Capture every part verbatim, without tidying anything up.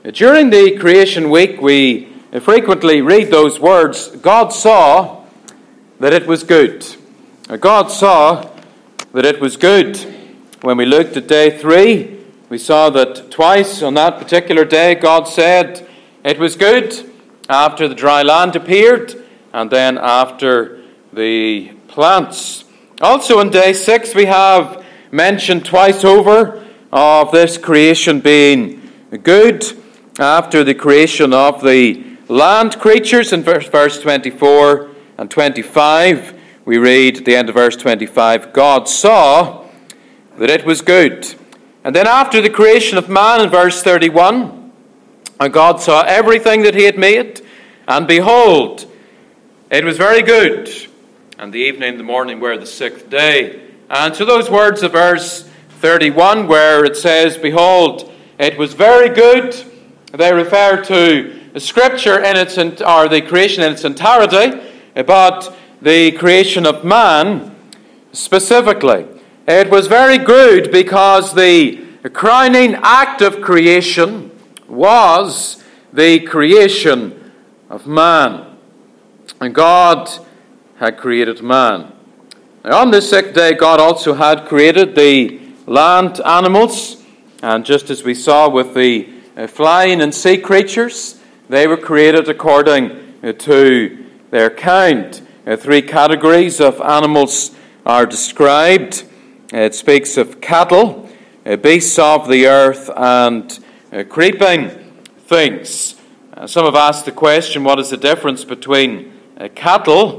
During the creation week, we frequently read those words, God saw that it was good. God saw that it was good. When we looked at day three, we saw that twice on that particular day, God said it was good after the dry land appeared and then after the plants. Also on day six, we have mentioned twice over of this creation being good after the creation of the land creatures. In verse, verse twenty-four and twenty-five, we read at the end of verse twenty-five, God saw that it was good. And then after the creation of man in verse thirty-one, and God saw everything that he had made, and behold, it was very good. And the evening and the morning were the sixth day. And so those words of verse thirty-one, where it says, behold, it was very good, they refer to the Scripture in its, or the creation in its entirety, but the creation of man specifically. It was very good because the crowning act of creation was the creation of man. And God had created man. Now, on this sixth day, God also had created the land animals. And just as we saw with the uh, flying and sea creatures, they were created according uh, to their kind. Uh, three categories of animals are described. Uh, it speaks of cattle, uh, beasts of the earth, and uh, creeping things. Uh, some have asked the question, what is the difference between uh, cattle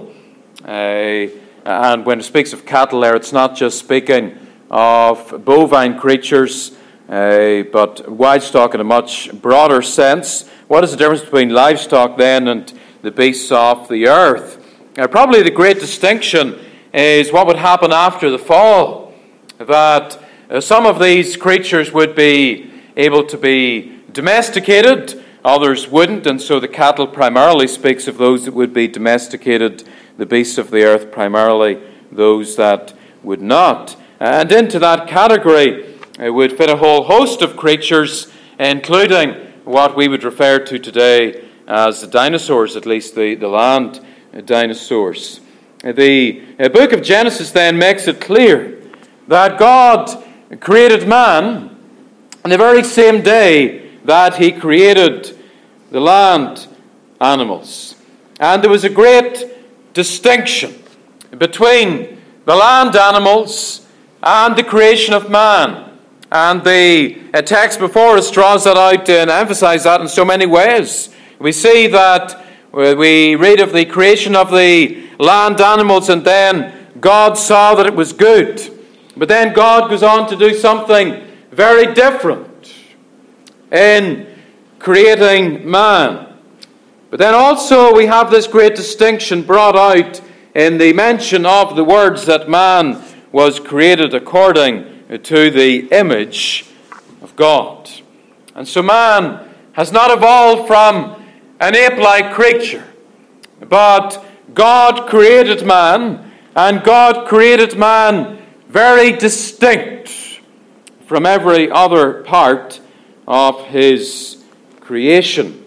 Uh, and when it speaks of cattle there, it's not just speaking of bovine creatures, uh, but livestock in a much broader sense. What is the difference between livestock then and the beasts of the earth? Uh, probably the great distinction is what would happen after the fall. That uh, some of these creatures would be able to be domesticated, others wouldn't, and so the cattle primarily speaks of those that would be domesticated, the beasts of the earth primarily those that would not. And into that category it would fit a whole host of creatures, including what we would refer to today as the dinosaurs, at least the, the land dinosaurs. The book of Genesis then makes it clear that God created man on the very same day that he created the land animals. And there was a great distinction between the land animals and the creation of man. And the text before us draws that out and emphasizes that in so many ways. We see that we read of the creation of the land animals, and then God saw that it was good. But then God goes on to do something very different in creating man. But then also we have this great distinction brought out in the mention of the words that man was created according to the image of God. And so man has not evolved from an ape-like creature, but God created man, and God created man very distinct from every other part of his creation.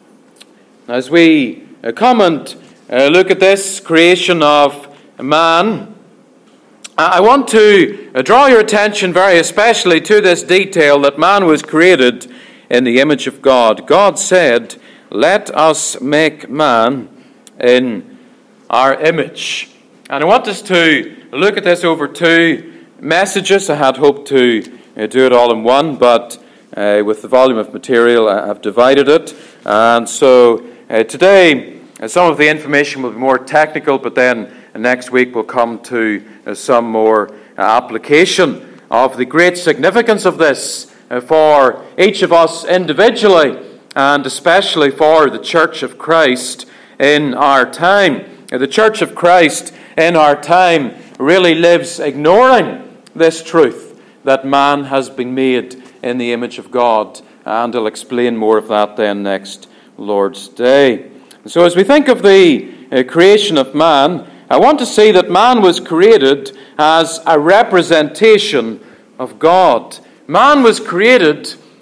As we come and look at this creation of man, I want to draw your attention very especially to this detail that man was created in the image of God. God said, "Let us make man in our image." And I want us to look at this over two messages. I had hoped to do it all in one, but uh, with the volume of material, I've divided it. And so uh, today, uh, some of the information will be more technical, but then uh, next week we'll come to uh, some more uh, application of the great significance of this uh, for each of us individually, and especially for the Church of Christ in our time. Uh, the Church of Christ in our time really lives ignoring this truth that man has been made in the image of God, and I'll explain more of that then next Lord's Day. So as we think of the uh, creation of man, I want to see that man was created as a representation of God. Man was created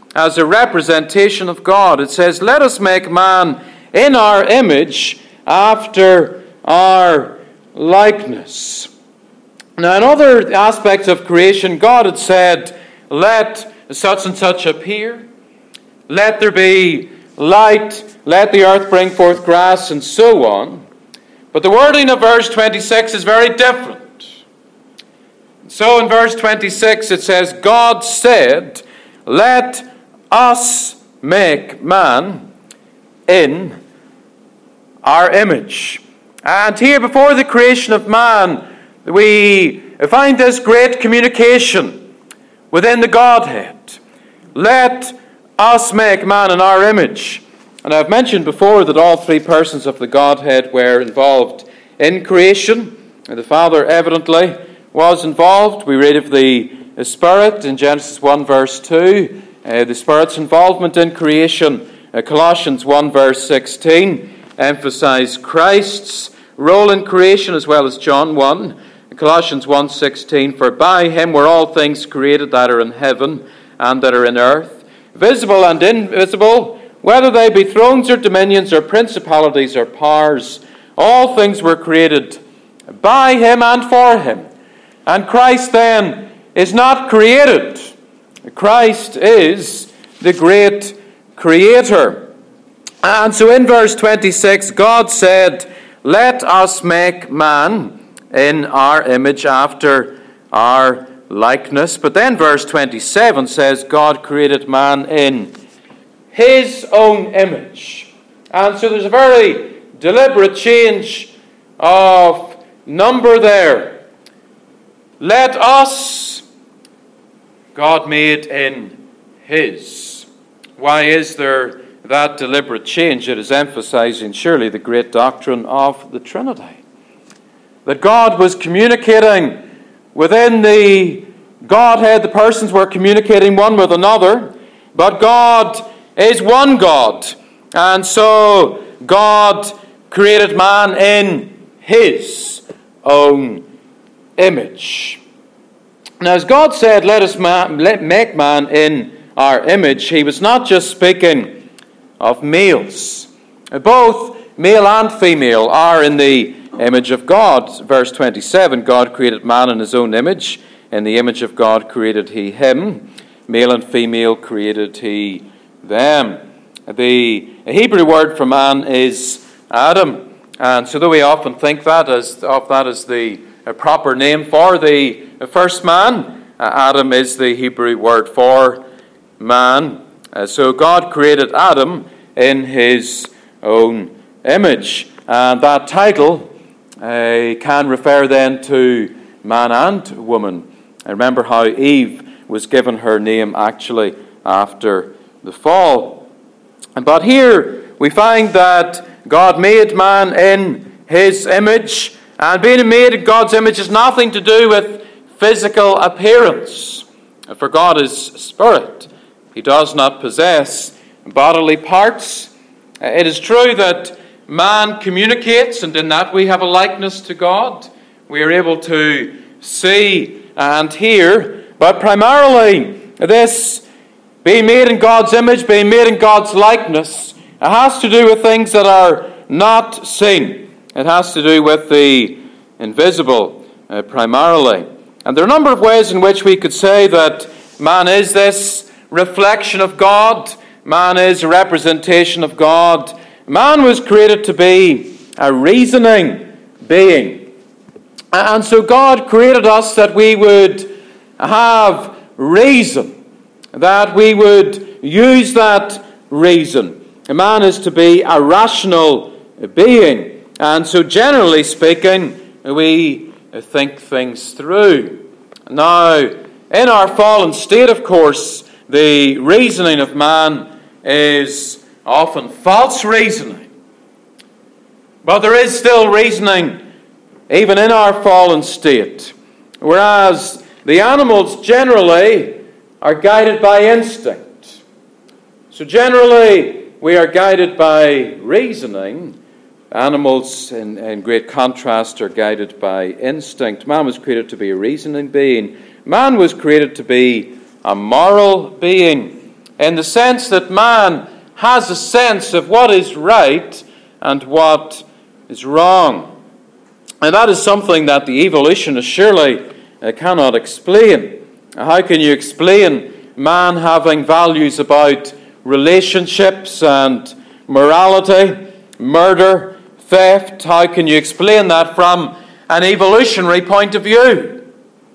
as a representation of God. It says, let us make man in our image after our likeness. Now, in other aspects of creation, God had said, let such and such appear. Let there be light. Let the earth bring forth grass, and so on. But the wording of verse twenty-six is very different. So in verse twenty-six it says, God said, let us make man in our image. And here, before the creation of man, we find this great communication within the Godhead. Let us make man in our image. And I've mentioned before that all three persons of the Godhead were involved in creation. The Father evidently was involved. We read of the Spirit in Genesis one verse two. Uh, the Spirit's involvement in creation. Uh, Colossians one verse sixteen emphasize Christ's role in creation, as well as John one. Colossians one sixteen, for by him were all things created that are in heaven and that are in earth, visible and invisible, whether they be thrones or dominions or principalities or powers. All things were created by him and for him. And Christ then is not created. Christ is the great creator. And so in verse twenty-six, God said, let us make man in our image after our likeness. But then verse twenty-seven says, God created man in his own image. And so there's a very deliberate change of number there. Let us, God made in his. Why is there that deliberate change? It is emphasizing surely the great doctrine of the Trinity. That God was communicating within the Godhead, the persons were communicating one with another, but God is one God. And so God created man in his own image. Now, as God said, let us ma- let make man in our image, he was not just speaking of males. Both male and female are in the image of God. Verse twenty-seven, God created man in his own image. In the image of God created he him. Male and female created he them. The Hebrew word for man is Adam. And so though we often think that as of that as the proper name for the first man, Adam is the Hebrew word for man. So God created Adam in his own image. And that title uh, can refer then to man and woman. I remember how Eve was given her name actually after the fall. But here we find that God made man in his image. And being made in God's image has nothing to do with physical appearance. For God is spirit. He does not possess bodily parts. It is true that man communicates, and in that we have a likeness to God. We are able to see and hear, but primarily this being made in God's image, being made in God's likeness, it has to do with things that are not seen. It has to do with the invisible uh, primarily. And there are a number of ways in which we could say that man is this reflection of God. Man is a representation of God. Man was created to be a reasoning being. And so God created us that we would have reason, that we would use that reason. A man is to be a rational being. And so generally speaking, we think things through. Now, in our fallen state, of course, the reasoning of man is often false reasoning. But there is still reasoning even in our fallen state. Whereas the animals generally are guided by instinct. So generally we are guided by reasoning. Animals, in, in great contrast, are guided by instinct. Man was created to be a reasoning being. Man was created to be a moral being. in the sense that man has a sense of what is right and what is wrong. And that is something that the evolutionist surely uh, cannot explain. How can you explain man having values about relationships and morality, murder, theft? How can you explain that from an evolutionary point of view?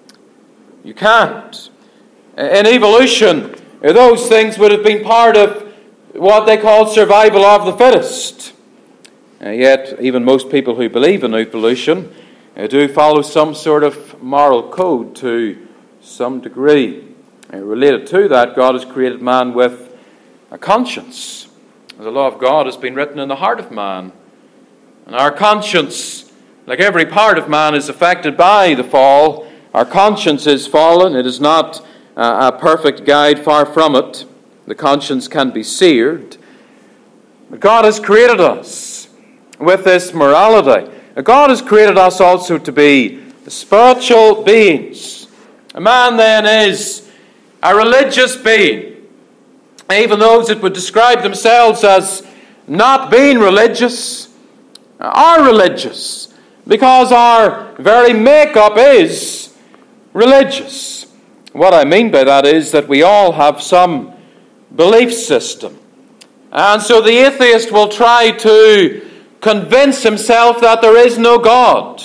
You can't. In evolution, those things would have been part of what they call survival of the fittest. Uh, yet, even most people who believe in evolution uh, do follow some sort of moral code to some degree. Uh, related to that, God has created man with a conscience. The law of God has been written in the heart of man. And our conscience, like every part of man, is affected by the fall. Our conscience is fallen. It is not uh, a perfect guide, far from it. The conscience can be seared. But God has created us with this morality. God has created us also to be spiritual beings. A man then is a religious being. Even those that would describe themselves as not being religious are religious, because our very makeup is religious. What I mean by that is that we all have some belief system. And so the atheist will try to convince himself that there is no God.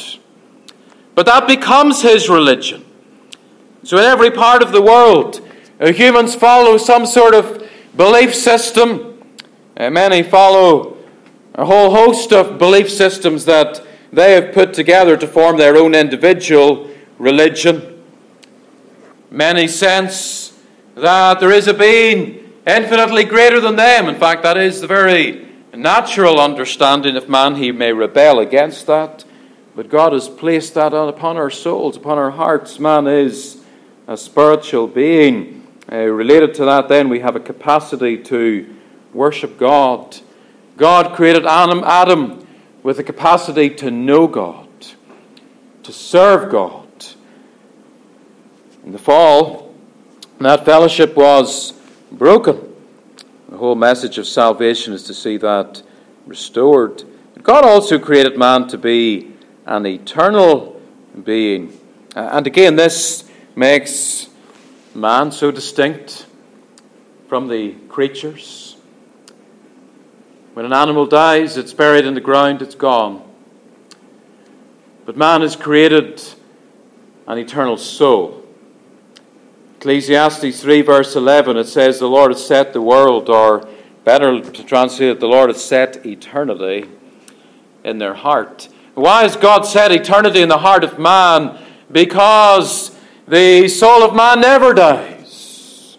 But that becomes his religion. So in every part of the world, uh, humans follow some sort of belief system. Uh, many follow a whole host of belief systems that they have put together to form their own individual religion. Many sense that there is a being infinitely greater than them. In fact, that is the very natural understanding of man. He may rebel against that, but God has placed that upon our souls, upon our hearts. Man is a spiritual being. Uh, related to that, then, we have a capacity to worship God. God created Adam, Adam with a capacity to know God, to serve God. In the fall, that fellowship was broken. The whole message of salvation is to see that restored. God also created man to be an eternal being. And again, this makes man so distinct from the creatures. When an animal dies, it's buried in the ground, it's gone. But man has created an eternal soul. Ecclesiastes three verse eleven, it says, the Lord has set the world, or better to translate it, the Lord has set eternity in their heart. Why has God set eternity in the heart of man? Because the soul of man never dies.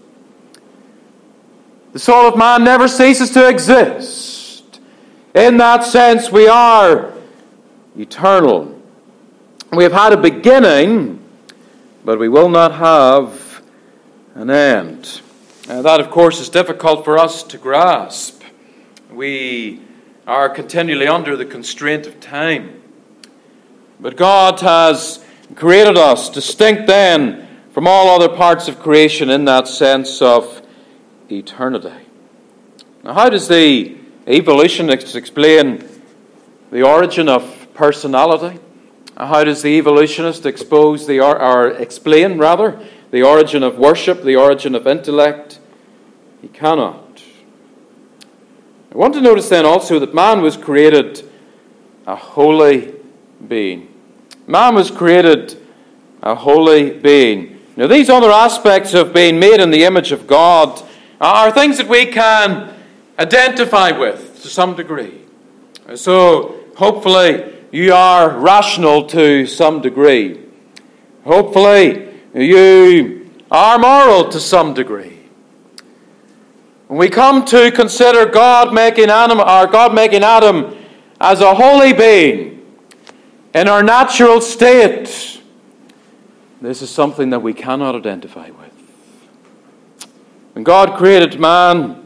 The soul of man never ceases to exist. In that sense, we are eternal. We have had a beginning, but we will not have an end. Uh, that, of course, is difficult for us to grasp. We are continually under the constraint of time. But God has created us distinct then from all other parts of creation in that sense of eternity. Now, how does the evolutionist explain the origin of personality? How does the evolutionist expose the or, or explain rather the origin of worship, the origin of intellect? He cannot. I want to notice then also that man was created a holy being. Man was created a holy being. Now, these other aspects of being made in the image of God are things that we can identify with to some degree. So, hopefully, you are rational to some degree. Hopefully, you are moral to some degree. When we come to consider God making Adam, or God making Adam as a holy being in our natural state, this is something that we cannot identify with. When God created man,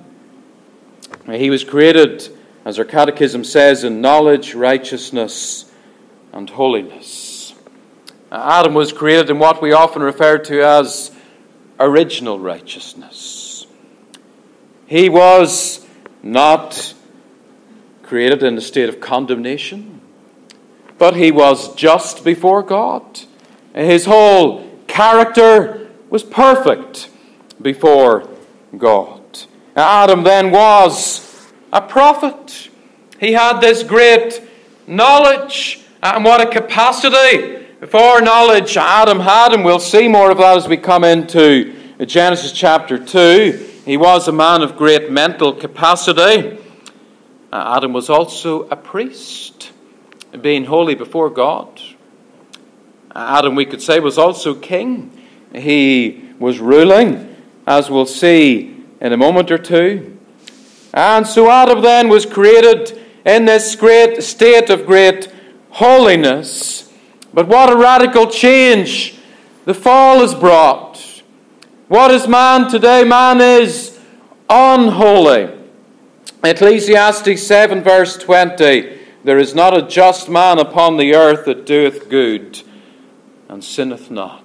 he was created, as our catechism says, in knowledge, righteousness, and holiness. Adam was created in what we often refer to as original righteousness. He was not created in a state of condemnation, but he was just before God. His whole character was perfect before God. Adam then was a prophet. He had this great knowledge, and what a capacity for knowledge Adam had, and we'll see more of that as we come into Genesis chapter two. He was a man of great mental capacity. Adam was also a priest, being holy before God. Adam, we could say, was also king. He was ruling, as we'll see in a moment or two. And so Adam then was created in this great state of great holiness. But what a radical change the fall has brought. What is man today? Man is unholy. Ecclesiastes seven verse twenty, there is not a just man upon the earth that doeth good and sinneth not.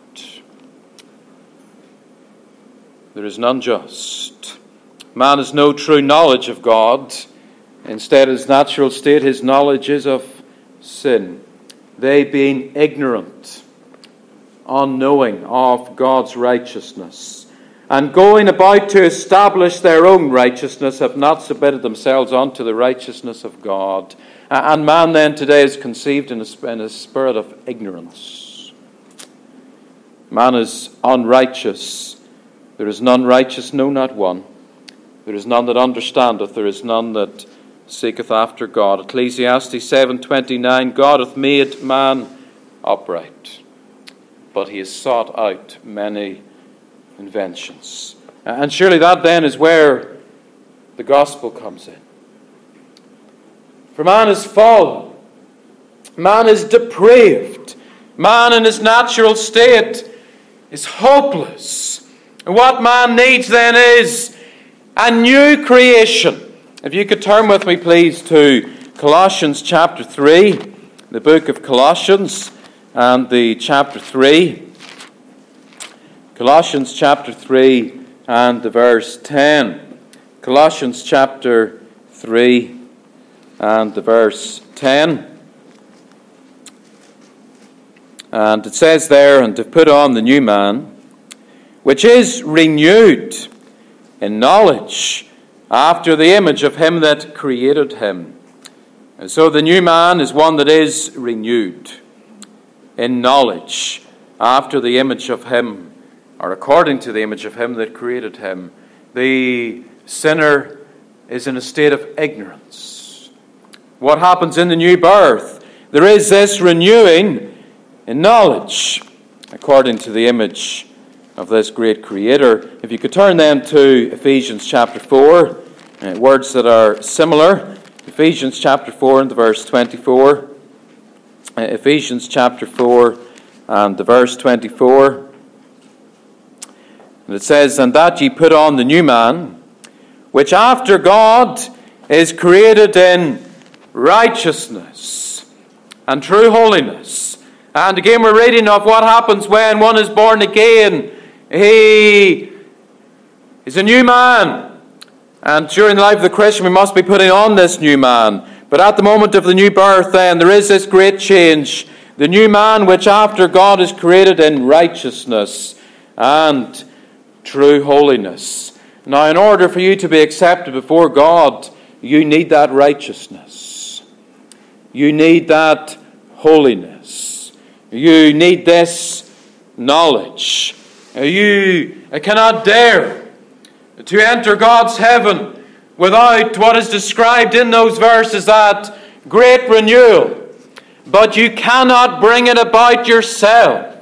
There is none just. Man has no true knowledge of God. Instead, his natural state, his knowledge is of sin. They being ignorant, unknowing of God's righteousness, and going about to establish their own righteousness, have not submitted themselves unto the righteousness of God. And man then today is conceived in a, in a spirit of ignorance. Man is unrighteous. There is none righteous, no, not one. There is none that understandeth. There is none that seeketh after God. Ecclesiastes seven twenty-nine, God hath made man upright, but he has sought out many inventions. And surely that then is where the gospel comes in. For man is fallen. Man is depraved. Man in his natural state is hopeless. And what man needs then is a new creation. If you could turn with me, please, to Colossians chapter three, the book of Colossians, and the chapter three. Colossians chapter three and the verse ten. Colossians chapter three and the verse ten. And it says there, and to put on the new man, which is renewed in knowledge after the image of him that created him. And so the new man is one that is renewed in knowledge after the image of him, or according to the image of him that created him. The sinner is in a state of ignorance. What happens in the new birth? There is this renewing in knowledge according to the image of this great Creator. If you could turn then to Ephesians chapter four, uh, words that are similar. Ephesians chapter four and the verse twenty-four. Uh, Ephesians chapter four and the verse twenty-four. And it says, and that ye put on the new man, which after God is created in righteousness and true holiness. And again we're reading of what happens when one is born again. He is a new man. And during the life of the Christian we must be putting on this new man. But at the moment of the new birth then there is this great change. The new man which after God is created in righteousness and true holiness. Now in order for you to be accepted before God, you need that righteousness. You need that holiness. You need this knowledge. You cannot dare to enter God's heaven without what is described in those verses, that great renewal. But you cannot bring it about yourself.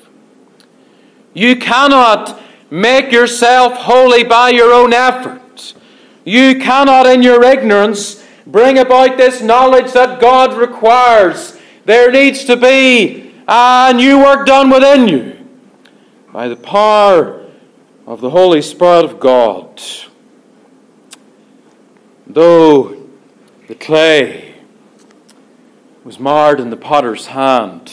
You cannot make yourself holy by your own effort. You cannot in your ignorance bring about this knowledge that God requires. There needs to be a new work done within you by the power of the Holy Spirit of God. Though the clay was marred in the potter's hand,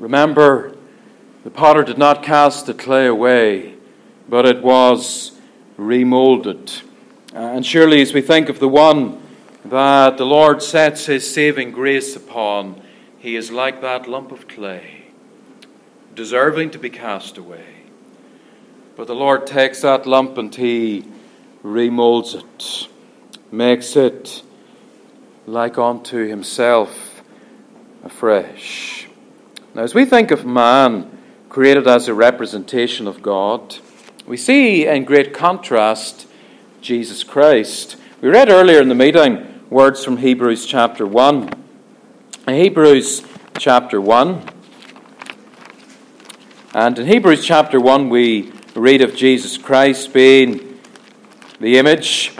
remember, the potter did not cast the clay away, but it was remolded. And surely as we think of the one that the Lord sets his saving grace upon, he is like that lump of clay, deserving to be cast away. But the Lord takes that lump and he remolds it, makes it like unto himself afresh. Now, as we think of man created as a representation of God, we see in great contrast Jesus Christ. We read earlier in the meeting words from Hebrews chapter one. In Hebrews chapter one, and in Hebrews chapter one we read of Jesus Christ being the image,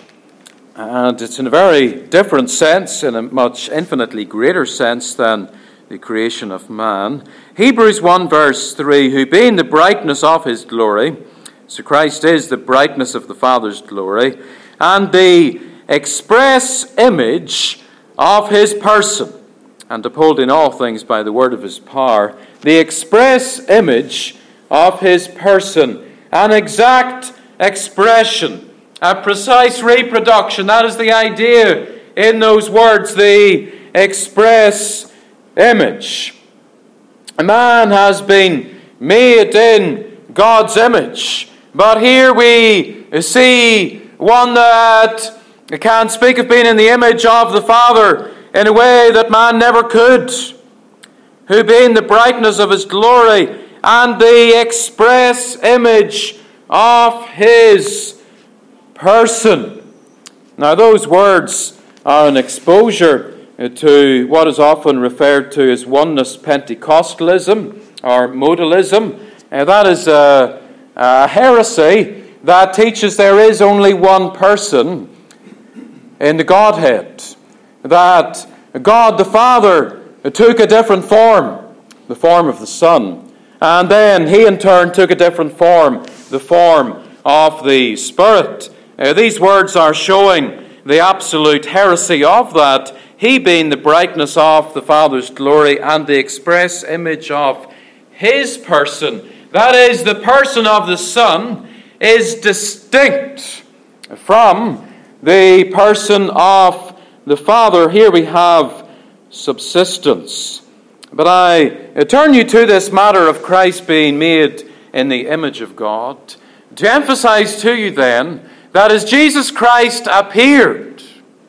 and it's in a very different sense, in a much infinitely greater sense than the creation of man. Hebrews one verse three, who being the brightness of his glory, so Christ is the brightness of the Father's glory, and the express image of his person, and upholding all things by the word of his power, the express image of his person, an exact expression, a precise reproduction. That is the idea in those words, the express image. A man has been made in God's image, but here we see one that can speak of being in the image of the Father in a way that man never could, who being the brightness of his glory and the express image of his person. Now, those words are an exposure to what is often referred to as oneness Pentecostalism or modalism. Uh, that is a, a heresy that teaches there is only one person in the Godhead, that God the Father took a different form, the form of the Son, and then he in turn took a different form, the form of the Spirit. Uh, these words are showing the absolute heresy of that, he being the brightness of the Father's glory and the express image of his person, that is, the person of the Son, is distinct from the person of the Father. Here we have subsistence. But I turn you to this matter of Christ being made in the image of God to emphasize to you then that as Jesus Christ appeared,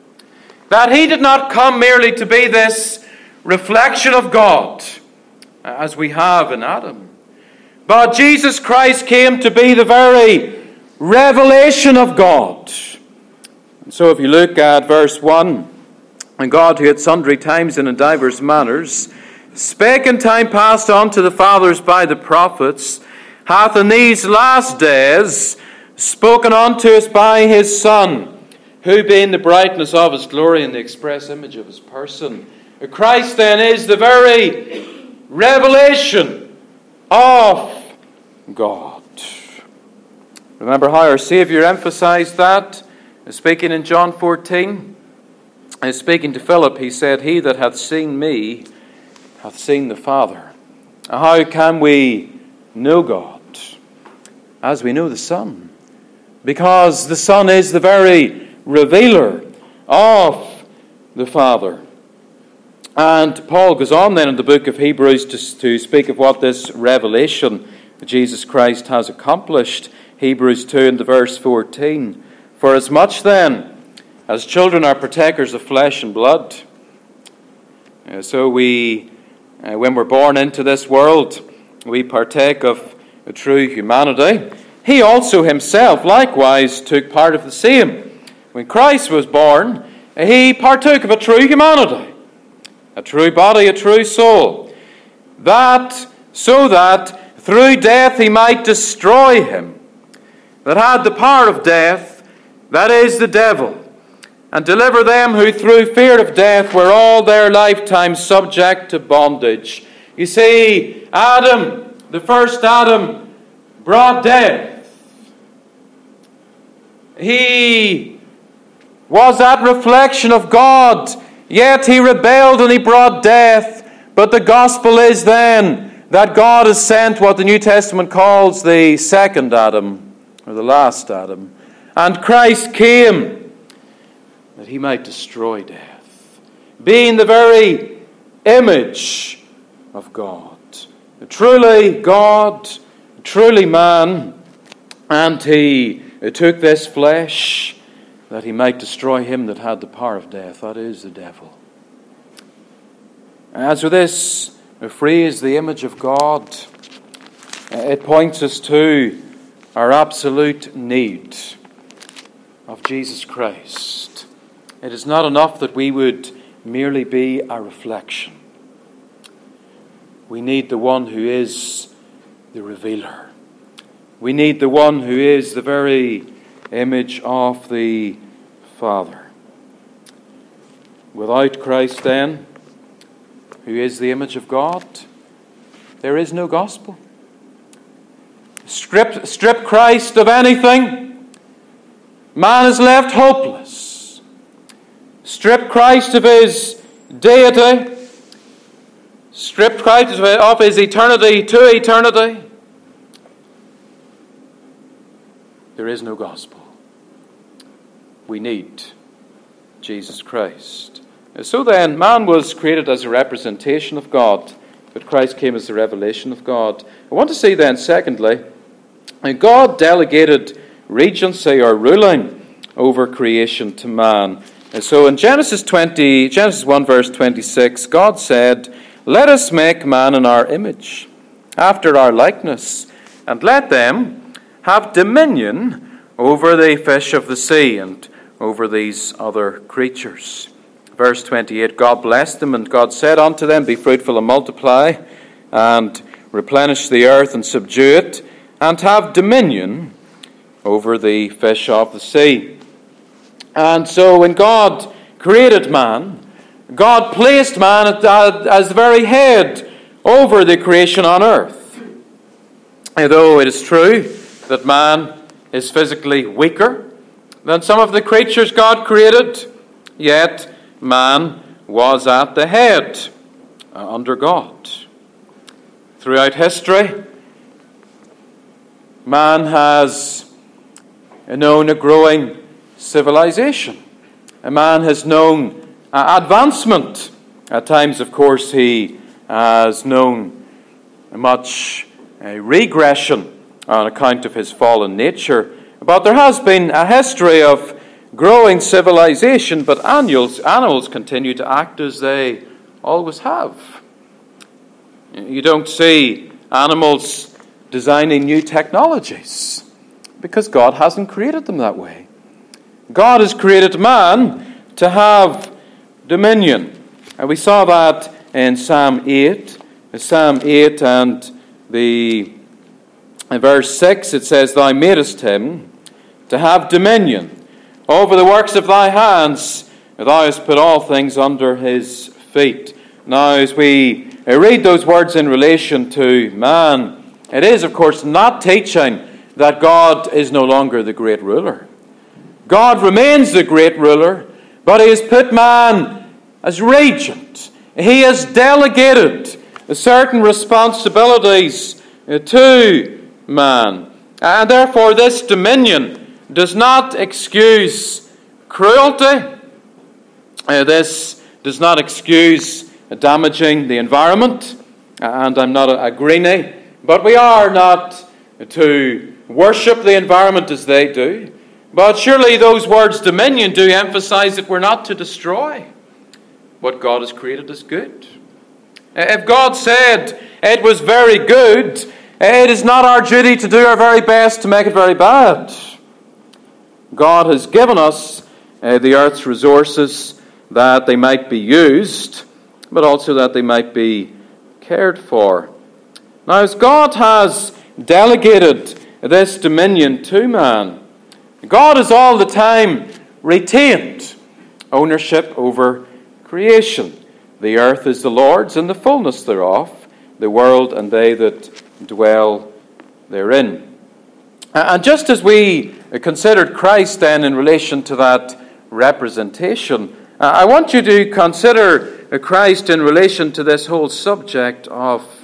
that he did not come merely to be this reflection of God as we have in Adam, but Jesus Christ came to be the very revelation of God. And so if you look at verse one, and God who at sundry times and in divers manners spake in time past unto the fathers by the prophets, hath in these last days spoken unto us by his Son, who being the brightness of his glory and the express image of his person. Christ then is the very revelation of God. Remember how our Saviour emphasized that? Speaking in John fourteen, and speaking to Philip, he said, he that hath seen me hath seen the Father. How can we know God? As we know the Son. Because the Son is the very revealer of the Father. And Paul goes on then in the book of Hebrews to, to speak of what this revelation Jesus Christ has accomplished. Hebrews two and the verse fourteen. For as much then as children are partakers of flesh and blood, uh, so we, uh, when we're born into this world, we partake of a true humanity. He also himself likewise took part of the same. When Christ was born, he partook of a true humanity, a true body, a true soul, that so that through death he might destroy him that had the power of death, that is the devil, and deliver them who through fear of death were all their lifetime subject to bondage. You see, Adam, the first Adam, brought death. He was that reflection of God, yet he rebelled and he brought death. But the gospel is then that God has sent what the New Testament calls the second Adam, or the last Adam. And Christ came that he might destroy death, being the very image of God. Truly God, truly man, and he took this flesh that he might destroy him that had the power of death, that is, the devil. As with this phrase, the image of God, it points us to our absolute need of Jesus Christ. It is not enough that we would merely be a reflection. We need the one who is the revealer. We need the one who is the very image of the Father. Without Christ, then, who is the image of God, there is no gospel. Strip, strip Christ of anything, man is left hopeless. Strip Christ of his deity, strip Christ of his eternity to eternity, there is no gospel. We need Jesus Christ. So then, man was created as a representation of God, but Christ came as a revelation of God. I want to say then, secondly, God delegated regency or ruling over creation to man. And so in Genesis twenty, Genesis one verse twenty-six, God said, "Let us make man in our image, after our likeness, and let them have dominion over the fish of the sea and over these other creatures." Verse twenty-eight, God blessed them, and God said unto them, "Be fruitful and multiply, and replenish the earth and subdue it, and have dominion over the fish of the sea." And so when God created man, God placed man as the very head over the creation on earth. Although it is true that man is physically weaker than some of the creatures God created, yet man was at the head uh, under God. Throughout history, man has known a growing civilization. A man has known uh, advancement. At times, of course, he has known much uh, regression on account of his fallen nature. But there has been a history of growing civilization, but animals, animals continue to act as they always have. You don't see animals designing new technologies because God hasn't created them that way. God has created man to have dominion. And we saw that in Psalm eight. In Psalm eight and the in verse six, it says, "Thou madest him to have dominion over the works of thy hands, thou hast put all things under his feet." Now, as we read those words in relation to man, it is, of course, not teaching that God is no longer the great ruler. God remains the great ruler, but he has put man as regent. He has delegated certain responsibilities to man. And therefore, this dominion does not excuse cruelty. Uh, this does not excuse damaging the environment. And I'm not a, a greenie, but we are not to worship the environment as they do. But surely those words dominion do emphasize that we're not to destroy what God has created as good. If God said it was very good, it is not our duty to do our very best to make it very bad. God has given us uh, the earth's resources that they might be used, but also that they might be cared for. Now, as God has delegated this dominion to man, God has all the time retained ownership over creation. The earth is the Lord's and the fullness thereof, the world and they that dwell therein. And just as we considered Christ then in relation to that representation, I want you to consider Christ in relation to this whole subject of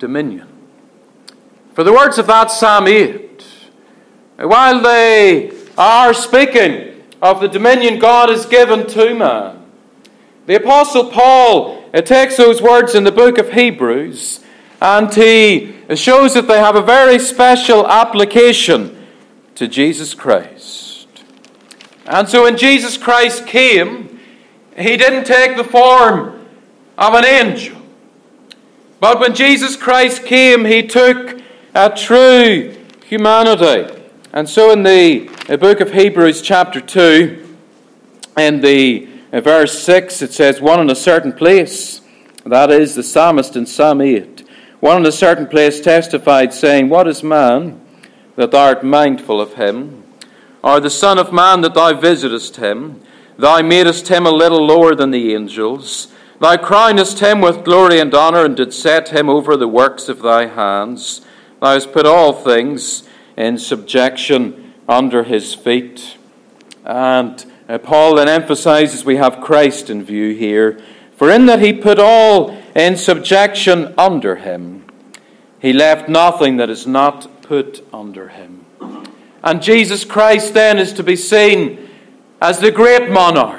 dominion. For the words of that Psalm eight, while they are speaking of the dominion God has given to man. The Apostle Paul uh, takes those words in the book of Hebrews, and he shows that they have a very special application to Jesus Christ. And so when Jesus Christ came, he didn't take the form of an angel. But when Jesus Christ came, he took a true humanity. And so in the book of Hebrews chapter two, in the verse six, it says, one in a certain place, that is the psalmist in Psalm eight, one in a certain place testified, saying, what is man, that thou art mindful of him? Or the son of man, that thou visitest him? Thou madest him a little lower than the angels. Thou crownest him with glory and honour, and didst set him over the works of thy hands. Thou hast put all things in subjection under his feet. And uh, Paul then emphasizes we have Christ in view here. For in that he put all in subjection under him, he left nothing that is not put under him. And Jesus Christ then is to be seen as the great monarch.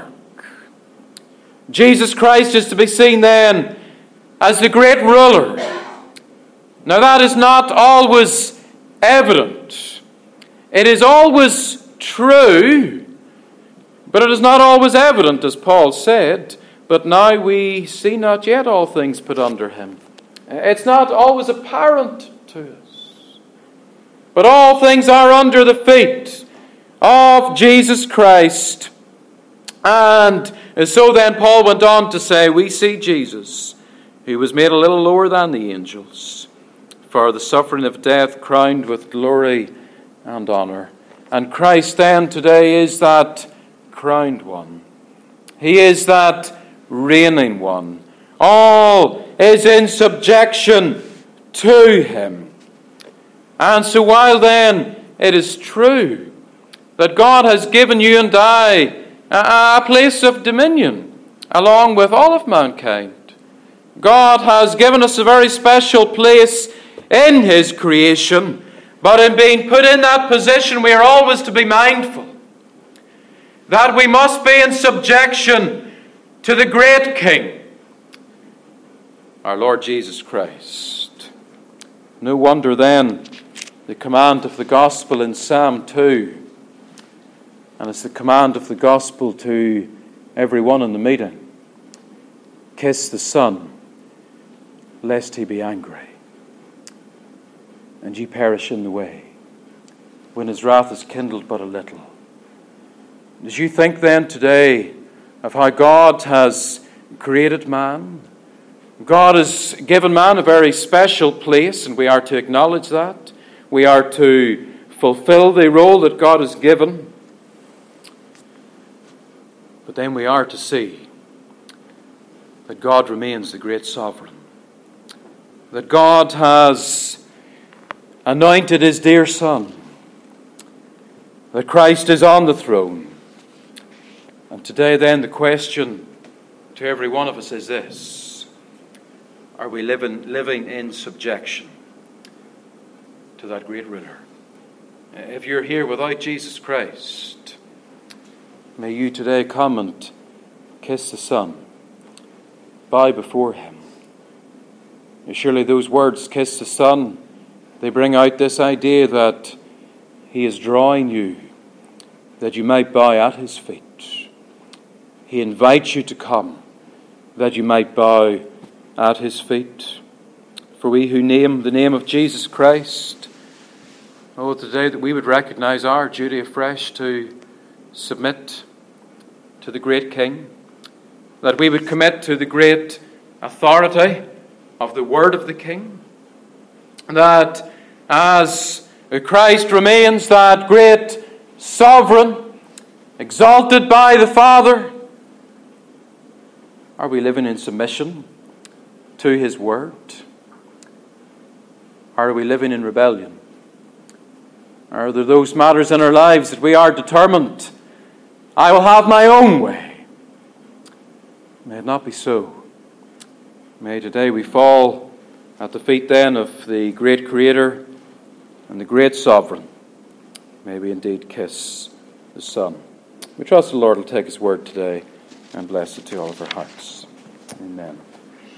Jesus Christ is to be seen then as the great ruler. Now that is not always evident. It is always true, but it is not always evident, as Paul said. But now we see not yet all things put under him. It's not always apparent to us. But all things are under the feet of Jesus Christ. And so then Paul went on to say, we see Jesus, who was made a little lower than the angels, for the suffering of death, crowned with glory and honour. And Christ then today is that crowned one. He is that reigning one. All is in subjection to him. And so while then it is true that God has given you and I a place of dominion along with all of mankind, God has given us a very special place in his creation, but in being put in that position we are always to be mindful that we must be in subjection to the great King, our Lord Jesus Christ. No wonder then the command of the gospel in Psalm two, and it's the command of the gospel to everyone in the meeting, kiss the Son, lest he be angry, and ye perish in the way, when his wrath is kindled but a little. As you think then today of how God has created man, God has given man a very special place, and we are to acknowledge that. We are to fulfill the role that God has given. But then we are to see that God remains the great sovereign. That God has anointed his dear Son. That Christ is on the throne. And today then the question to every one of us is this: are we living, living in subjection to that great ruler? If you're here without Jesus Christ, may you today come and kiss the Son, bow before him. Surely those words, kiss the Son, they bring out this idea that he is drawing you, that you might bow at his feet. He invites you to come, that you might bow at his feet. For we who name the name of Jesus Christ, oh, today that we would recognize our duty afresh to submit to the great King, that we would commit to the great authority of the word of the King, that as Christ remains that great sovereign, exalted by the Father, are we living in submission to his word? Are we living in rebellion? Are there those matters in our lives that we are determined, I will have my own way? May it not be so. May today we fall at the feet then of the great Creator and the great Sovereign. May we indeed kiss the Son. We trust the Lord will take his word today and bless it to all of our hearts. Amen.